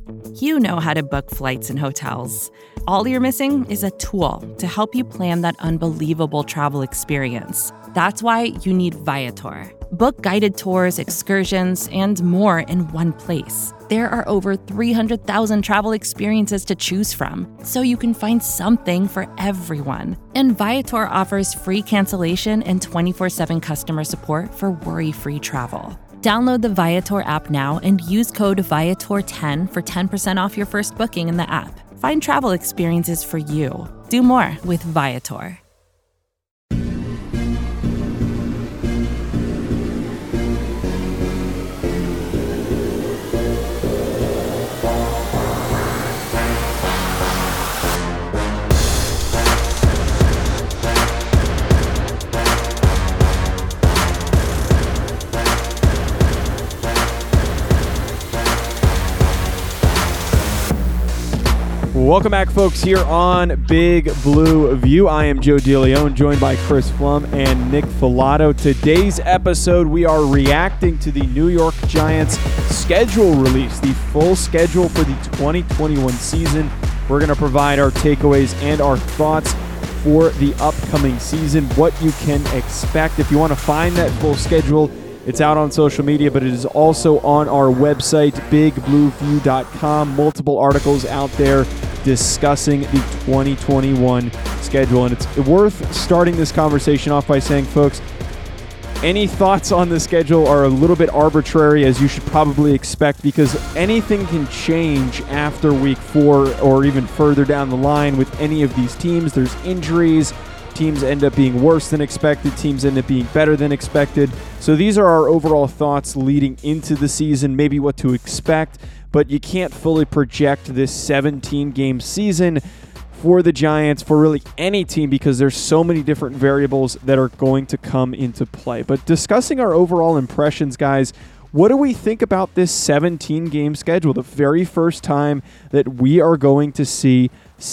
You know how to book flights and hotels. All you're missing is a tool to help you plan that unbelievable travel experience. That's why you need Viator. Book guided tours, excursions, and more in one place. There are over 300,000 travel experiences to choose from, so you can find something for everyone. And Viator offers free cancellation and 24/7 customer support for worry-free travel. Download the Viator app now and use code Viator10 for 10% off your first booking in the app. Find travel experiences for you. Do more with Viator. Welcome back, folks, here on Big Blue View. I am Joe DeLeon, joined by Chris Flum and Nick Filato. Today's episode, we are reacting to the New York Giants schedule release, the full schedule for the 2021 season. We're going to provide our takeaways and our thoughts for the upcoming season, what you can expect. If you want to find that full schedule, it's out on social media, but it is also on our website, bigblueview.com. Multiple articles out there discussing the 2021 schedule. And it's worth starting this conversation off by saying, folks, any thoughts on the schedule are a little bit arbitrary, as you should probably expect, because anything can change after week 4 or even further down the line with any of these teams. There's injuries. Teams end up being worse than expected. Teams end up being better than expected. So these are our overall thoughts leading into the season, maybe what to expect, but you can't fully project this 17-game season for the Giants, for really any team, because there's so many different variables that are going to come into play. But discussing our overall impressions, guys, what do we think about this 17-game schedule? The very first time that we are going to see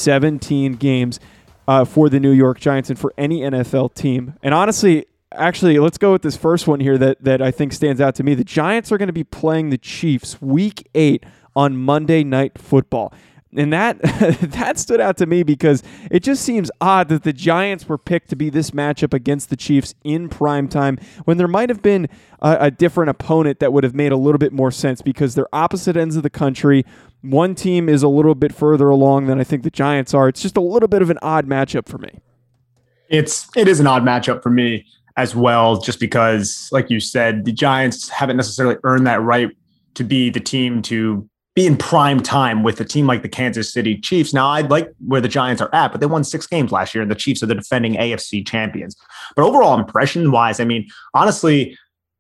17 games for the New York Giants and for any NFL team. And honestly, let's go with this first one here that I think stands out to me. The Giants are going to be playing the Chiefs Week 8 on Monday Night Football. And that that stood out to me because it just seems odd that the Giants were picked to be this matchup against the Chiefs in primetime when there might have been a different opponent that would have made a little bit more sense, because they're opposite ends of the country. One team is a little bit further along than I think the Giants are. It's just a little bit of an odd matchup for me. It is an odd matchup for me as well, just because, like you said, the Giants haven't necessarily earned that right to be the team to be in prime time with a team like the Kansas City Chiefs. Now, I like where the Giants are at, but they won 6 games last year, and the Chiefs are the defending AFC champions. But overall, impression-wise, I mean, honestly,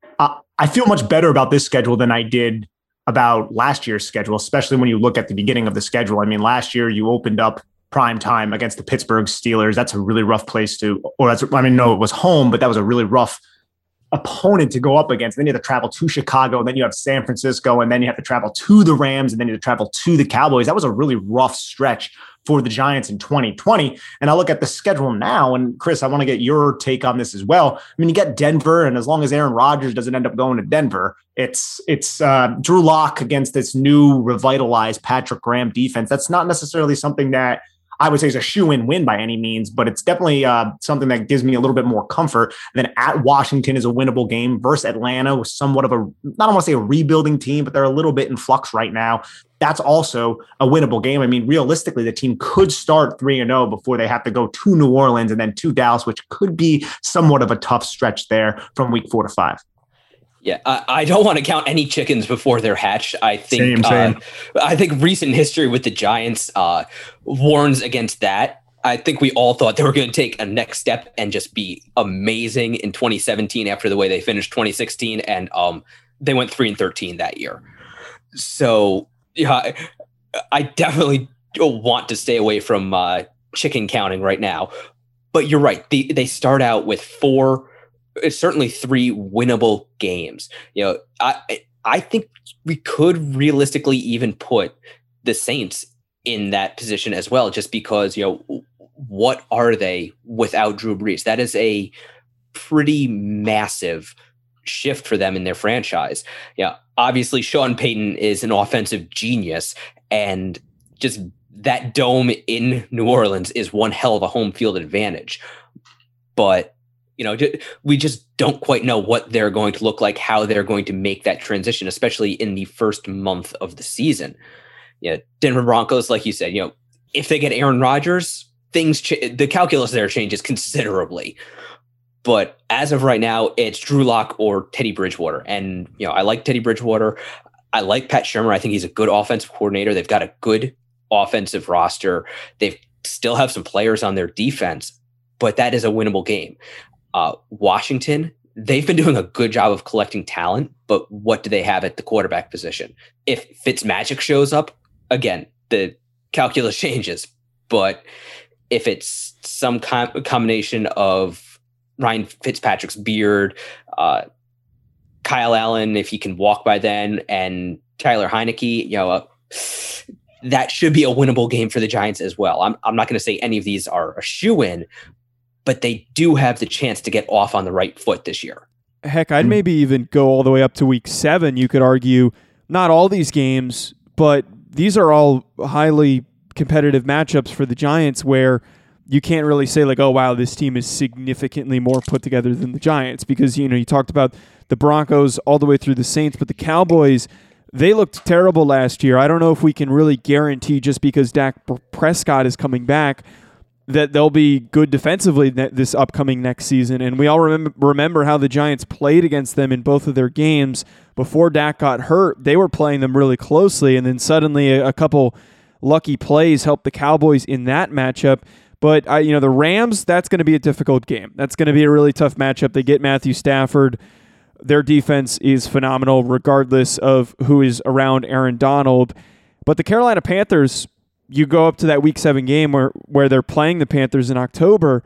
I feel much better about this schedule than I did about last year's schedule, especially when you look at the beginning of the schedule. I mean, last year you opened up prime time against the Pittsburgh Steelers. That's a really rough place no, it was home, but that was a really rough opponent to go up against. Then you have to travel to Chicago, and then you have San Francisco, and then you have to travel to the Rams, and then you have to travel to the Cowboys. That was a really rough stretch for the Giants in 2020. And I look at the schedule now, and Chris, I want to get your take on this as well. I mean, you get Denver, and as long as Aaron Rodgers doesn't end up going to Denver, it's Drew Lock against this new revitalized Patrick Graham defense. That's not necessarily something that I would say is a shoe-in win by any means, but it's definitely something that gives me a little bit more comfort. Then at Washington is a winnable game versus Atlanta with somewhat of I don't want to say a rebuilding team, but they're a little bit in flux right now. That's also a winnable game. I mean, realistically, the team could start 3-0 before they have to go to New Orleans and then to Dallas, which could be somewhat of a tough stretch there from week 4 to 5. Yeah, I don't want to count any chickens before they're hatched. I think Same. I think recent history with the Giants warns against that. I think we all thought they were going to take a next step and just be amazing in 2017 after the way they finished 2016, and they went 3-13 that year. So yeah, I definitely want to stay away from chicken counting right now. But you're right; they start out with 4. It's certainly 3 winnable games. You know, I think we could realistically even put the Saints in that position as well, just because, you know, what are they without Drew Brees? That is a pretty massive shift for them in their franchise. Yeah, obviously Sean Payton is an offensive genius, and just that dome in New Orleans is one hell of a home field advantage. But, we just don't quite know what they're going to look like, how they're going to make that transition, especially in the first month of the season. Denver Broncos, like you said, if they get Aaron Rodgers, the calculus there changes considerably. But as of right now, it's Drew Lock or Teddy Bridgewater. And, I like Teddy Bridgewater. I like Pat Shurmur. I think he's a good offensive coordinator. They've got a good offensive roster. They still have some players on their defense, but that is a winnable game. Washington, they've been doing a good job of collecting talent, but what do they have at the quarterback position? If Fitzmagic shows up, again, the calculus changes. But if it's some combination of Ryan Fitzpatrick's beard, Kyle Allen, if he can walk by then, and Tyler Heineke, that should be a winnable game for the Giants as well. I'm not going to say any of these are a shoo-in, but they do have the chance to get off on the right foot this year. Heck, I'd maybe even go all the way up to week 7. You could argue not all these games, but these are all highly competitive matchups for the Giants where you can't really say like, oh, wow, this team is significantly more put together than the Giants, because, you talked about the Broncos all the way through the Saints, but the Cowboys, they looked terrible last year. I don't know if we can really guarantee just because Dak Prescott is coming back that they'll be good defensively this upcoming next season. And we all remember how the Giants played against them in both of their games. Before Dak got hurt, they were playing them really closely, and then suddenly a couple lucky plays helped the Cowboys in that matchup. But the Rams, that's going to be a difficult game. That's going to be a really tough matchup. They get Matthew Stafford. Their defense is phenomenal regardless of who is around Aaron Donald. But the Carolina Panthers, you go up to that Week 7 game where they're playing the Panthers in October,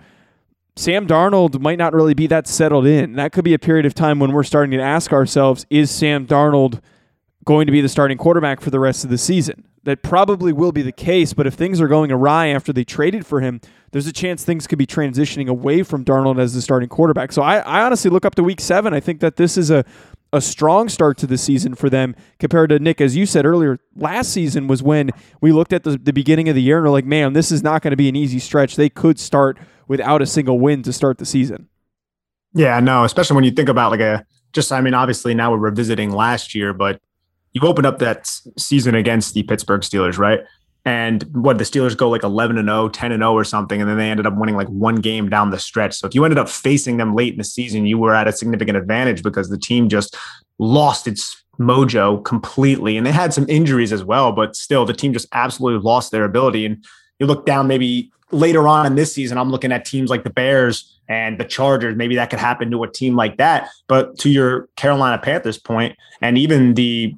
Sam Darnold might not really be that settled in. That could be a period of time when we're starting to ask ourselves, is Sam Darnold going to be the starting quarterback for the rest of the season? That probably will be the case, but if things are going awry after they traded for him, there's a chance things could be transitioning away from Darnold as the starting quarterback. So I honestly look up to Week 7. I think that this is a strong start to the season for them compared to, Nick, as you said earlier, last season was when we looked at the beginning of the year and we're like, man, this is not going to be an easy stretch. They could start without a single win to start the season. Yeah, no, especially when you think about obviously now we're revisiting last year, but you opened up that season against the Pittsburgh Steelers, right? And the Steelers go like 11-0, 10-0 or something, and then they ended up winning like one game down the stretch. So if you ended up facing them late in the season, you were at a significant advantage because the team just lost its mojo completely. And they had some injuries as well, but still the team just absolutely lost their ability. And you look down maybe later on in this season, I'm looking at teams like the Bears and the Chargers. Maybe that could happen to a team like that. But to your Carolina Panthers point, and even the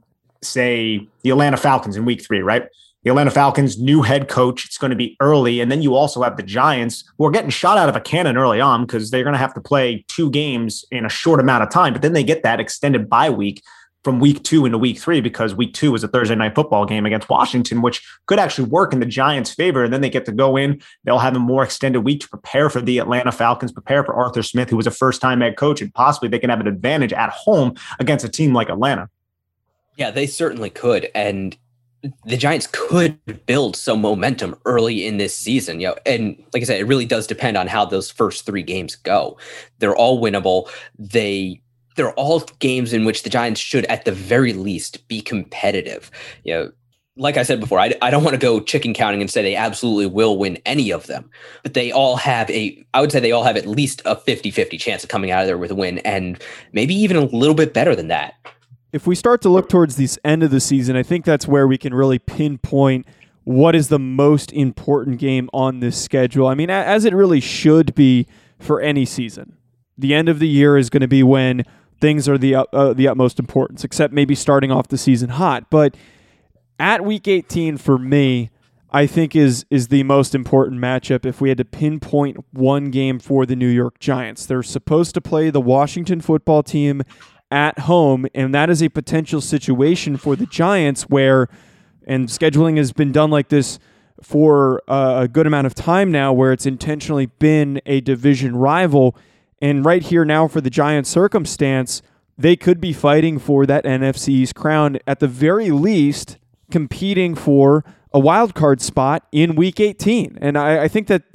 Atlanta Falcons in Week 3, right? The Atlanta Falcons, new head coach. It's going to be early. And then you also have the Giants, who are getting shot out of a cannon early on because they're going to have to play 2 games in a short amount of time. But then they get that extended bye week from Week 2 into Week 3 because Week 2 is a Thursday night football game against Washington, which could actually work in the Giants' favor. And then they get to go in. They'll have a more extended week to prepare for the Atlanta Falcons, prepare for Arthur Smith, who was a first-time head coach, and possibly they can have an advantage at home against a team like Atlanta. Yeah, they certainly could. And the Giants could build some momentum early in this season, and like I said, it really does depend on how those first 3 games go. They're all winnable. They're all games in which the Giants should, at the very least, be competitive. Like I said before, I don't want to go chicken counting and say they absolutely will win any of them, but they all have I would say they all have at least a 50-50 chance of coming out of there with a win, and maybe even a little bit better than that. If we start to look towards the end of the season, I think that's where we can really pinpoint what is the most important game on this schedule. I mean, as it really should be for any season. The end of the year is going to be when things are the utmost importance, except maybe starting off the season hot. But at Week 18 for me, I think is the most important matchup if we had to pinpoint one game for the New York Giants. They're supposed to play the Washington football team at home, and that is a potential situation for the Giants where, and scheduling has been done like this for a good amount of time now, where it's intentionally been a division rival. And right here now for the Giants circumstance, they could be fighting for that NFC East crown, at the very least competing for a wild card spot in Week 18. And I think that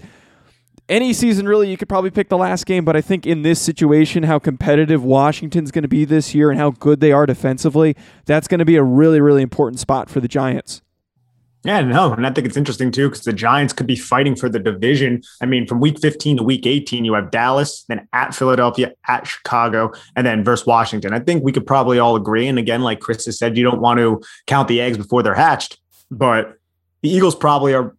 any season, really, you could probably pick the last game, but I think in this situation, how competitive Washington's going to be this year and how good they are defensively, that's going to be a really, really important spot for the Giants. Yeah, no, and I think it's interesting too because the Giants could be fighting for the division. I mean, from Week 15 to Week 18, you have Dallas, then at Philadelphia, at Chicago, and then versus Washington. I think we could probably all agree. And again, like Chris has said, you don't want to count the eggs before they're hatched, but the Eagles probably are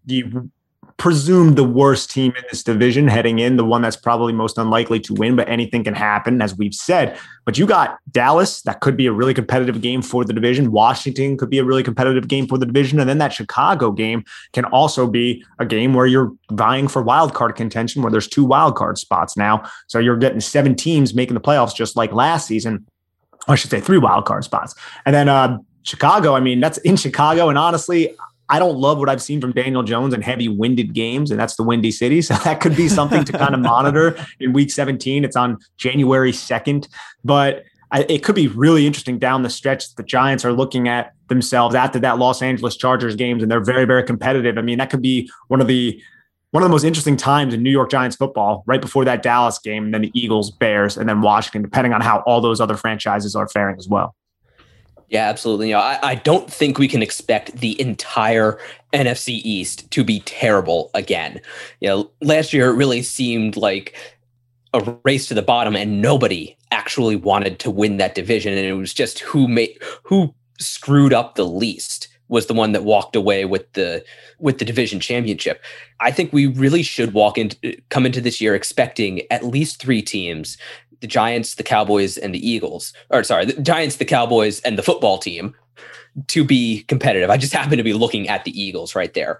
presumed the worst team in this division heading in, the one that's probably most unlikely to win, but anything can happen, as we've said. But you got Dallas, that could be a really competitive game for the division. Washington could be a really competitive game for the division. And then that Chicago game can also be a game where you're vying for wild card contention, where there's 2 wild card spots now. So you're getting 7 teams making the playoffs just like last season. Or I should say 3 wild card spots. And then Chicago, I mean, that's in Chicago. And honestly, I don't love what I've seen from Daniel Jones in heavy winded games, and that's the Windy City. So that could be something to kind of monitor in Week 17. It's on January 2nd, but it could be really interesting down the stretch. The Giants are looking at themselves after that Los Angeles Chargers games, and they're very, very competitive. I mean, that could be one of the most interesting times in New York Giants football, right before that Dallas game, and then the Eagles, Bears, and then Washington, depending on how all those other franchises are faring as well. Yeah, absolutely. I don't think we can expect the entire NFC East to be terrible again. Last year it really seemed like a race to the bottom, and nobody actually wanted to win that division. And it was just who screwed up the least was the one that walked away with the division championship. I think we really should come into this year expecting at least 3 teams. The Giants, the Cowboys, and the Eagles, the Giants, the Cowboys, and the football team to be competitive. I just happen to be looking at the Eagles right there.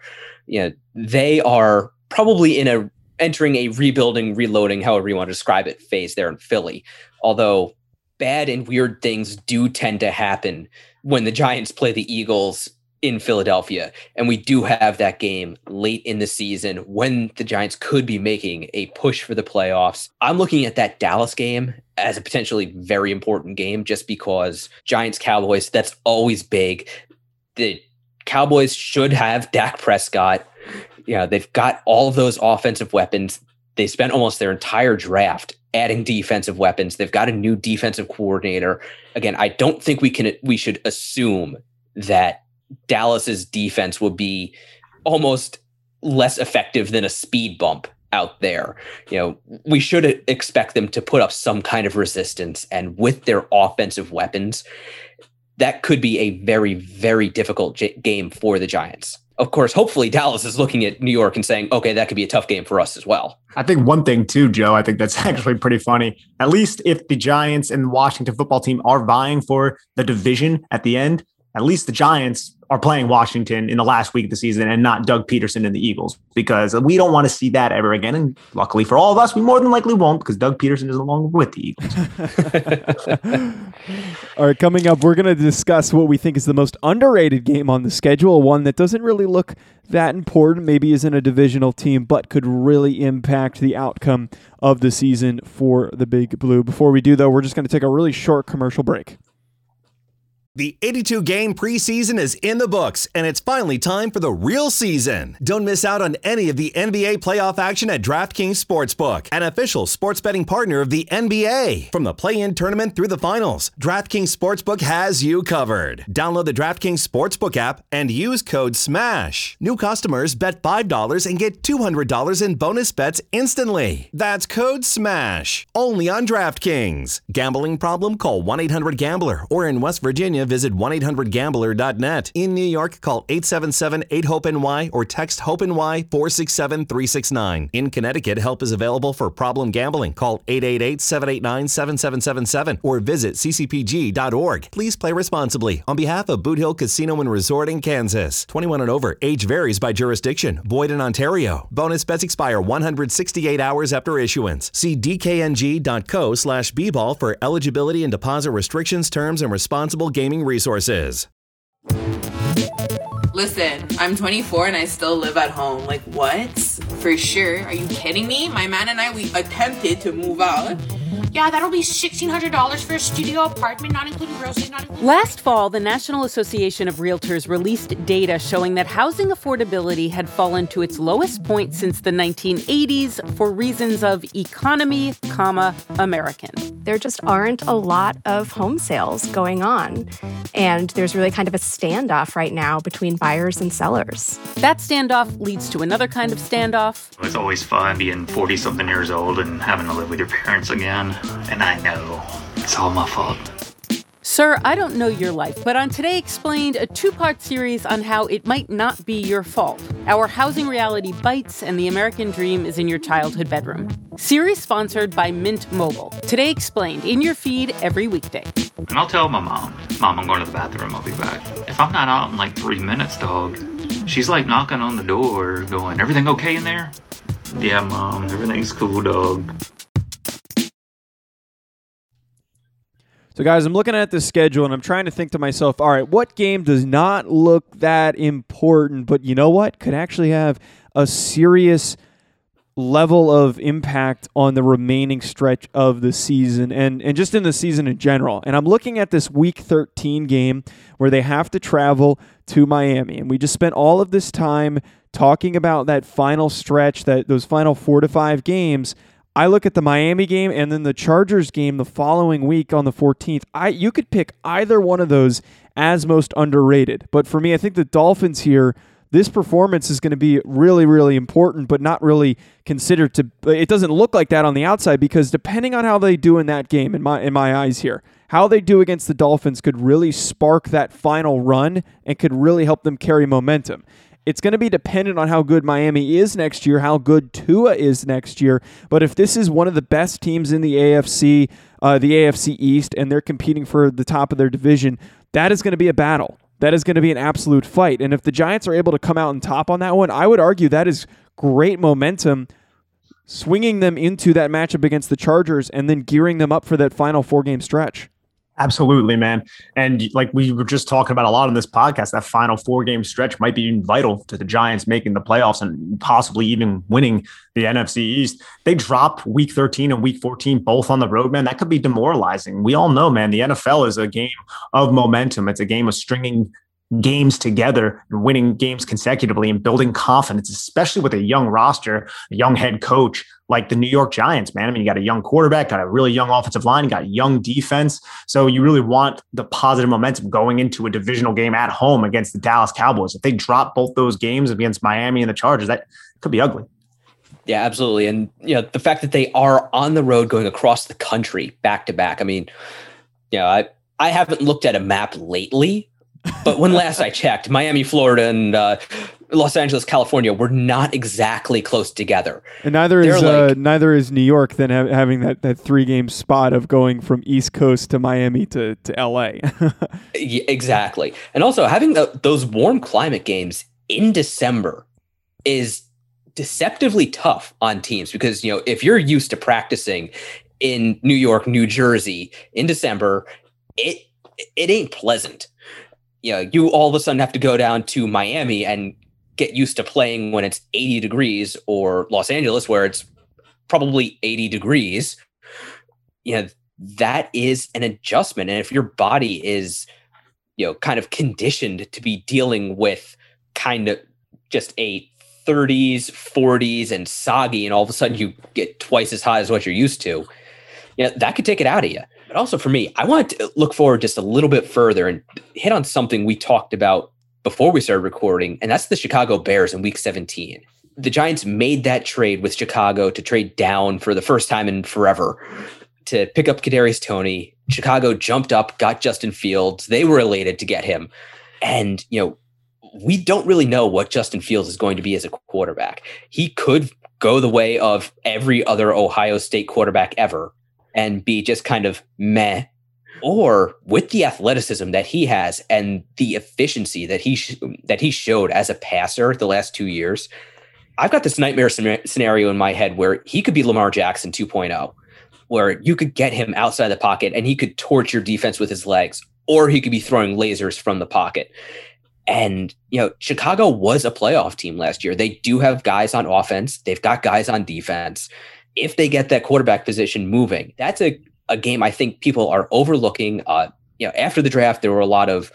They are probably entering a rebuilding, reloading, however you want to describe it, phase there in Philly. Although bad and weird things do tend to happen when the Giants play the Eagles in Philadelphia. And we do have that game late in the season when the Giants could be making a push for the playoffs. I'm looking at that Dallas game as a potentially very important game just because Giants Cowboys, that's always big. The Cowboys should have Dak Prescott. They've got all of those offensive weapons. They spent almost their entire draft adding defensive weapons. They've got a new defensive coordinator. Again, I don't think we should assume that Dallas's defense will be almost less effective than a speed bump out there. We should expect them to put up some kind of resistance, and with their offensive weapons, that could be a very, very difficult game for the Giants. Of course, hopefully Dallas is looking at New York and saying, okay, that could be a tough game for us as well. I think one thing too, Joe, I think that's actually pretty funny. At least if the Giants and the Washington football team are vying for the division at the end, at least the Giants are playing Washington in the last week of the season and not Doug Peterson and the Eagles, because we don't want to see that ever again. And luckily for all of us, we more than likely won't, because Doug Peterson is no longer with the Eagles. All right, coming up, we're going to discuss what we think is the most underrated game on the schedule, one that doesn't really look that important, maybe isn't a divisional team, but could really impact the outcome of the season for the Big Blue. Before we do, though, we're just going to take a really short commercial break. The 82-game preseason is in the books, and it's finally time for the real season. Don't miss out on any of the NBA playoff action at DraftKings Sportsbook, an official sports betting partner of the NBA. From the play-in tournament through the finals, DraftKings Sportsbook has you covered. Download the DraftKings Sportsbook app and use code SMASH. New customers bet $5 and get $200 in bonus bets instantly. That's code SMASH. Only on DraftKings. Gambling problem? Call 1-800-GAMBLER. Or in West Virginia, visit 1-800-GAMBLER.net. In New York, call 877-8-HOPE-NY or text HOPE-NY 467-369. In Connecticut, help is available for problem gambling. Call 888-789-7777 or visit ccpg.org. Please play responsibly. On behalf of Boot Hill Casino and Resort in Kansas. 21 and over. Age varies by jurisdiction. Void in Ontario. Bonus bets expire 168 hours after issuance. See dkng.co/bball for eligibility and deposit restrictions, terms, and responsible gaming resources. Listen, I'm 24 and I still live at home. Like, what? For sure. Are you kidding me? My man and I, we attempted to move out. Yeah, that'll be $1,600 for a studio apartment, not including groceries, not including... Last fall, the National Association of Realtors released data showing that housing affordability had fallen to its lowest point since the 1980s for reasons of economy, American. There just aren't a lot of home sales going on, and there's really kind of a standoff right now between buyers and sellers. That standoff leads to another kind of standoff. It's always fun being 40-something years old and having to live with your parents again. And I know it's all my fault. Sir, I don't know your life, but on Today Explained, a two-part series on how it might not be your fault. Our housing reality bites and the American dream is in your childhood bedroom. Series sponsored by Mint Mobile. Today Explained, in your feed every weekday. And I'll tell my mom, I'm going to the bathroom, I'll be back. If I'm not out in like 3 minutes, dog, she's like knocking on the door going, everything okay in there? Yeah, Mom, everything's cool, dog. So, guys, I'm looking at the schedule, and I'm trying to think to myself, all right, what game does not look that important, but you know what? Could actually have a serious level of impact on the remaining stretch of the season and just in the season in general. And I'm looking at this Week 13 game where they have to travel to Miami. And we just spent all of this time talking about that final stretch, those final 4 to 5 games. I look at the Miami game and then the Chargers game the following week on the 14th. You could pick either one of those as most underrated. But for me, I think the Dolphins here, this performance is going to be really, really important, but not really considered to. It doesn't look like that on the outside because depending on how they do in that game, in my eyes here, how they do against the Dolphins could really spark that final run and could really help them carry momentum. It's going to be dependent on how good Miami is next year, how good Tua is next year. But if this is one of the best teams in the AFC East, and they're competing for the top of their division, that is going to be a battle. That is going to be an absolute fight. And if the Giants are able to come out on top on that one, I would argue that is great momentum, swinging them into that matchup against the Chargers and then gearing them up for that final 4-game stretch. Absolutely, man. And like we were just talking about a lot on this podcast, that final 4-game stretch might be vital to the Giants making the playoffs and possibly even winning the NFC East. They drop Week 13 and Week 14 both on the road, man. That could be demoralizing. We all know, man, the NFL is a game of momentum. It's a game of stringing games together and winning games consecutively and building confidence, especially with a young roster, a young head coach like the New York Giants, man. I mean, you got a young quarterback, got a really young offensive line, you got young defense. So you really want the positive momentum going into a divisional game at home against the Dallas Cowboys. If they drop both those games against Miami and the Chargers, that could be ugly. Yeah, absolutely. And the fact that they are on the road going across the country back to back. I mean, I haven't looked at a map lately, but when last I checked, Miami, Florida, and Los Angeles, California were not exactly close together. And neither is New York then having that 3-game spot of going from East Coast to Miami to LA. Yeah, exactly. And also having those warm climate games in December is deceptively tough on teams because, if you're used to practicing in New York, New Jersey in December, it ain't pleasant. You all of a sudden have to go down to Miami and get used to playing when it's 80 degrees or Los Angeles where it's probably 80 degrees. That is an adjustment. And if your body is, kind of conditioned to be dealing with kind of just a 30s, 40s and soggy, and all of a sudden you get twice as hot as what you're used to, that could take it out of you. But also for me, I want to look forward just a little bit further and hit on something we talked about before we started recording, and that's the Chicago Bears in Week 17. The Giants made that trade with Chicago to trade down for the first time in forever to pick up Kadarius Toney. Chicago jumped up, got Justin Fields. They were elated to get him. And, we don't really know what Justin Fields is going to be as a quarterback. He could go the way of every other Ohio State quarterback ever and be just kind of meh, or with the athleticism that he has and the efficiency that he showed as a passer the last 2 years, I've got this nightmare scenario in my head where he could be Lamar Jackson 2.0, where you could get him outside the pocket and he could torch your defense with his legs, or he could be throwing lasers from the pocket. And, Chicago was a playoff team last year. They do have guys on offense. They've got guys on defense. if they get that quarterback position moving, that's a game I think people are overlooking. After the draft, there were a lot of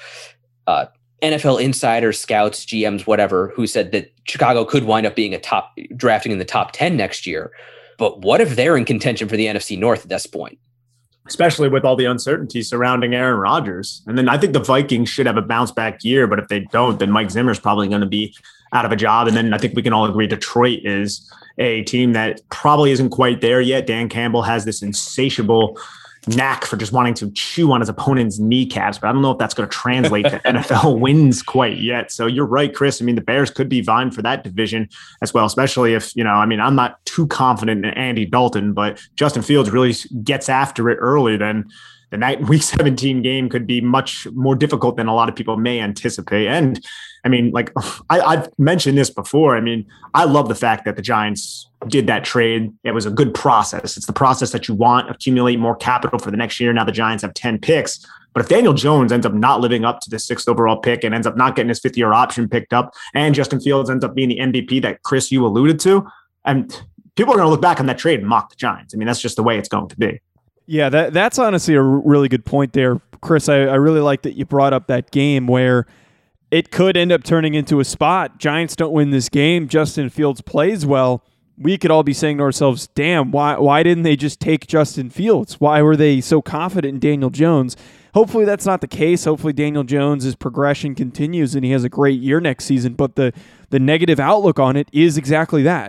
NFL insiders, scouts, GMs, whatever, who said that Chicago could wind up being drafting in the top 10 next year. But what if they're in contention for the NFC North at this point? Especially with all the uncertainty surrounding Aaron Rodgers. And then I think the Vikings should have a bounce back year, but if they don't, then Mike Zimmer's probably going to be out of a job. And then I think we can all agree Detroit is a team that probably isn't quite there yet. Dan Campbell has this insatiable knack for just wanting to chew on his opponent's kneecaps, but I don't know if that's going to translate to NFL wins quite yet. So you're right, Chris. I mean, the Bears could be vying for that division as well, especially if, I'm not too confident in Andy Dalton, but Justin Fields really gets after it early, then the week 17 game could be much more difficult than a lot of people may anticipate. And I mean, like I've mentioned this before. I mean, I love the fact that the Giants did that trade. It was a good process. It's the process that you want, accumulate more capital for the next year. Now the Giants have 10 picks, but if Daniel Jones ends up not living up to the 6th overall pick and ends up not getting his 5th-year option picked up, and Justin Fields ends up being the MVP that Chris, you alluded to, and people are going to look back on that trade and mock the Giants. I mean, that's just the way it's going to be. Yeah, that's honestly a really good point there, Chris. I really like that you brought up that game where it could end up turning into a spot. Giants don't win this game. Justin Fields plays well. We could all be saying to ourselves, damn, why didn't they just take Justin Fields? Why were they so confident in Daniel Jones? Hopefully that's not the case. Hopefully Daniel Jones' progression continues and he has a great year next season. But the negative outlook on it is exactly that.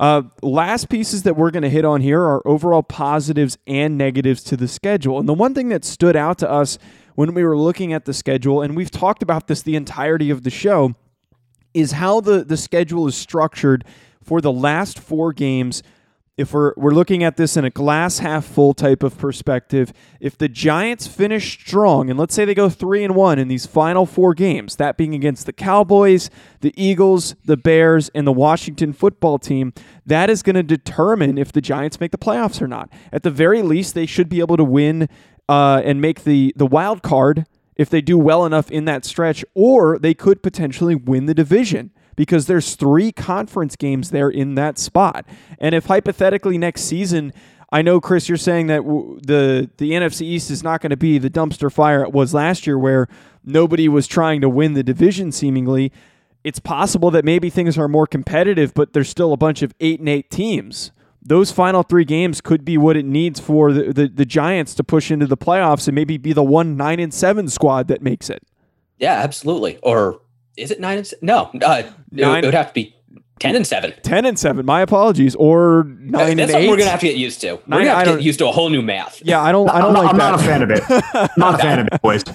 Last pieces that we're going to hit on here are overall positives and negatives to the schedule. And the one thing that stood out to us when we were looking at the schedule, and we've talked about this the entirety of the show, is how the schedule is structured for the last 4 games. If we're looking at this in a glass half full type of perspective, if the Giants finish strong, and let's say they go 3-1 in these final 4 games, that being against the Cowboys, the Eagles, the Bears, and the Washington football team, that is going to determine if the Giants make the playoffs or not. At the very least, they should be able to win and make the wild card if they do well enough in that stretch, or they could potentially win the division, because there's 3 conference games there in that spot. And if hypothetically next season, I know, Chris, you're saying that the NFC East is not going to be the dumpster fire it was last year where nobody was trying to win the division seemingly. It's possible that maybe things are more competitive, but there's still a bunch of 8-8 teams. Those final 3 games could be what it needs for the Giants to push into the playoffs and maybe be the 9-7 squad that makes it. Yeah, absolutely. Or is it 9-7? No, it would have to be 10-7. 10-7. My apologies. Or 9-8. That's something we're gonna have to get used to. We're gonna have to get used to a whole new math. Yeah, I'm not a fan of it. Not a fan of it, boys.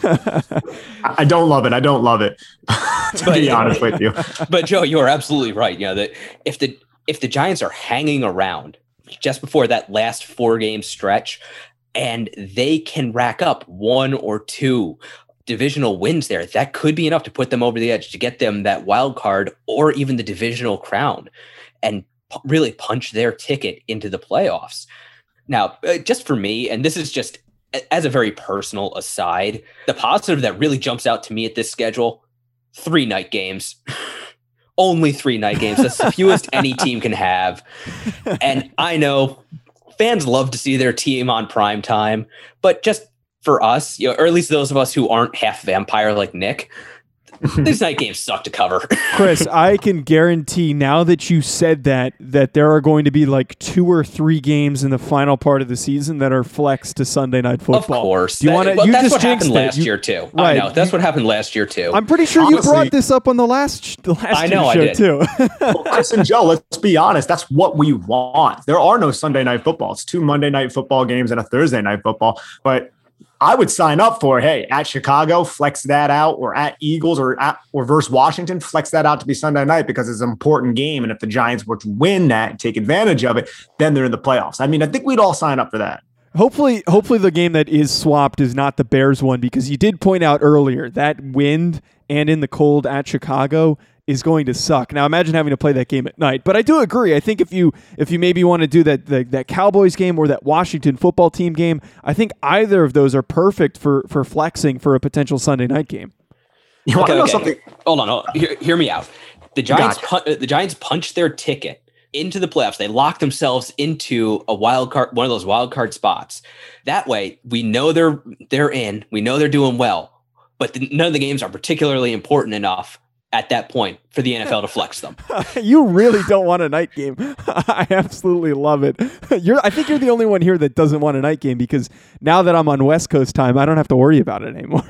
I don't love it. To be honest with you. But Joe, you are absolutely right. That if the Giants are hanging around just before that last 4-game stretch, and they can rack up 1 or 2 divisional wins there, that could be enough to put them over the edge, to get them that wild card or even the divisional crown, and really punch their ticket into the playoffs. Now, just for me, and this is just as a very personal aside, the positive that really jumps out to me at this schedule, 3 night games. Only 3 night games. That's the fewest any team can have. And I know fans love to see their team on prime time, but just for us, or at least those of us who aren't half vampire like Nick, these night games suck to cover. Chris, I can guarantee now that you said that there are going to be like 2 or 3 games in the final part of the season that are flexed to Sunday Night Football. Of course. That's what happened last year too. Right. I know. That's what happened last year too. I'm pretty sure honestly, you brought this up on the last I know, show I did. too. Well, Chris and Joe, let's be honest. That's what we want. There are no Sunday Night Football. It's 2 Monday Night Football games and a Thursday Night Football. But I would sign up for, hey, at Chicago, flex that out, or at Eagles or versus Washington, flex that out to be Sunday night because it's an important game. And if the Giants were to win that and take advantage of it, then they're in the playoffs. I mean, I think we'd all sign up for that. Hopefully the game that is swapped is not the Bears one, because you did point out earlier that wind and in the cold at Chicago is going to suck. Now imagine having to play that game at night. But I do agree. I think if you maybe want to do that Cowboys game or that Washington football team game, I think either of those are perfect for flexing for a potential Sunday night game. You want to know something? Hold on. Hear me out. The Giants punched their ticket into the playoffs. They lock themselves into a wild card, one of those wild card spots. That way, we know they're in. We know they're doing well, but none of the games are particularly important enough at that point for the NFL to flex them. You really don't want a night game. I absolutely love it. I think you're the only one here that doesn't want a night game, because now that I'm on West Coast time, I don't have to worry about it anymore.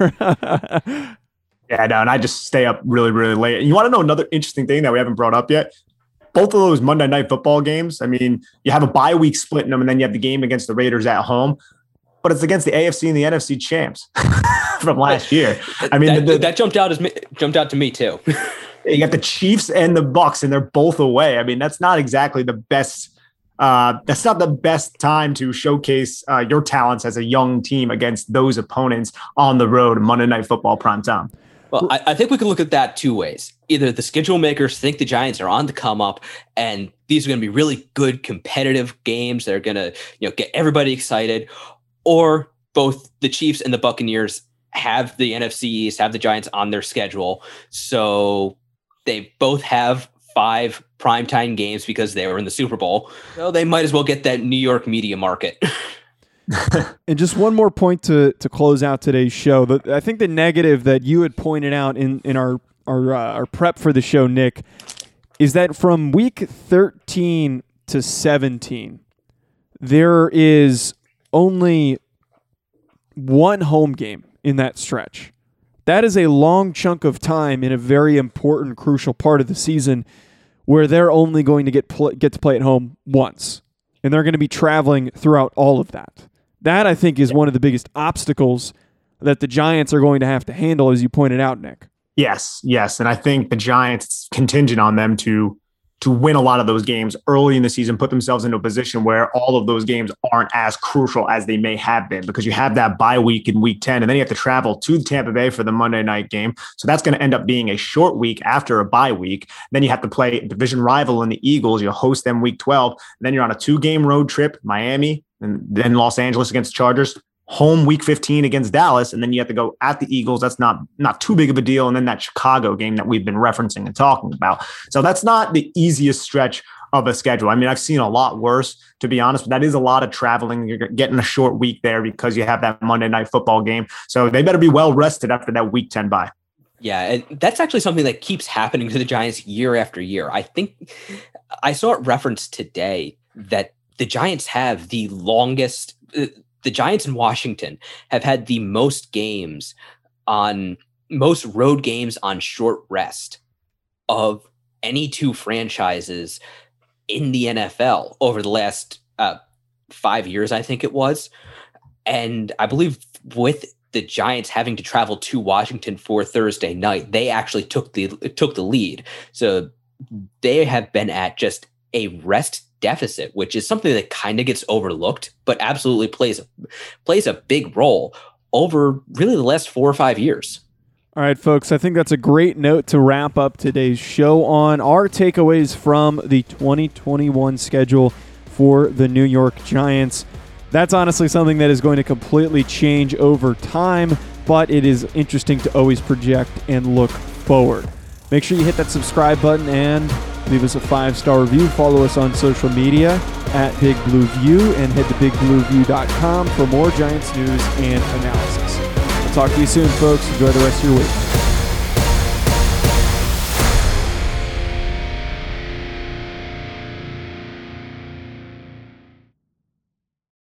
Yeah, no, and I just stay up really, really late. And you want to know another interesting thing that we haven't brought up yet? Both of those Monday Night Football games, I mean, you have a bye week splitting them, and then you have the game against the Raiders at home. But it's against the AFC and the NFC champs from last year. I mean, that jumped out to me too. You got the Chiefs and the Bucks, and they're both away. I mean, that's not exactly the best. That's not the best time to showcase your talents as a young team against those opponents on the road, Monday Night Football primetime. Well, I think we can look at that two ways. Either the schedule makers think the Giants are on the come up, and these are going to be really good competitive games that are going to, get everybody excited. Or both the Chiefs and the Buccaneers have the NFC East, have the Giants on their schedule. So they both have 5 primetime games because they were in the Super Bowl. So they might as well get that New York media market. And just one more point to close out today's show. I think the negative that you had pointed out in our prep for the show, Nick, is that from week 13 to 17, there is only one home game in that stretch. That is a long chunk of time in a very important, crucial part of the season where they're only going to get to play at home once. And they're going to be traveling throughout all of that. That, I think, is one of the biggest obstacles that the Giants are going to have to handle, as you pointed out, Nick. Yes. And I think the Giants, it's contingent on them to win a lot of those games early in the season, put themselves into a position where all of those games aren't as crucial as they may have been, because you have that bye week in week 10, and then you have to travel to Tampa Bay for the Monday night game. So that's going to end up being a short week after a bye week. Then you have to play a division rival in the Eagles. You host them week 12. And then you're on a 2-game road trip, Miami, and then Los Angeles against Chargers. Home week 15 against Dallas, and then you have to go at the Eagles. That's not too big of a deal. And then that Chicago game that we've been referencing and talking about. So that's not the easiest stretch of a schedule. I mean, I've seen a lot worse, to be honest, but that is a lot of traveling. You're getting a short week there because you have that Monday Night Football game. So they better be well rested after that week 10 bye. Yeah, and that's actually something that keeps happening to the Giants year after year. I think I saw it referenced today that the Giants have the longest the Giants in Washington have had the most road games on short rest of any two franchises in the NFL over the last 5 years, I think it was. And I believe with the Giants having to travel to Washington for Thursday night, they actually took the lead. So they have been at just a rest deficit, which is something that kind of gets overlooked, but absolutely plays a big role over really the last 4 or 5 years. All right, folks, I think that's a great note to wrap up today's show on. Our takeaways from the 2021 schedule for the New York Giants. That's honestly something that is going to completely change over time, but it is interesting to always project and look forward. Make sure you hit that subscribe button and leave us a 5-star review. Follow us on social media at Big Blue View, and head to bigblueview.com for more Giants news and analysis. We'll talk to you soon, folks. Enjoy the rest of your week.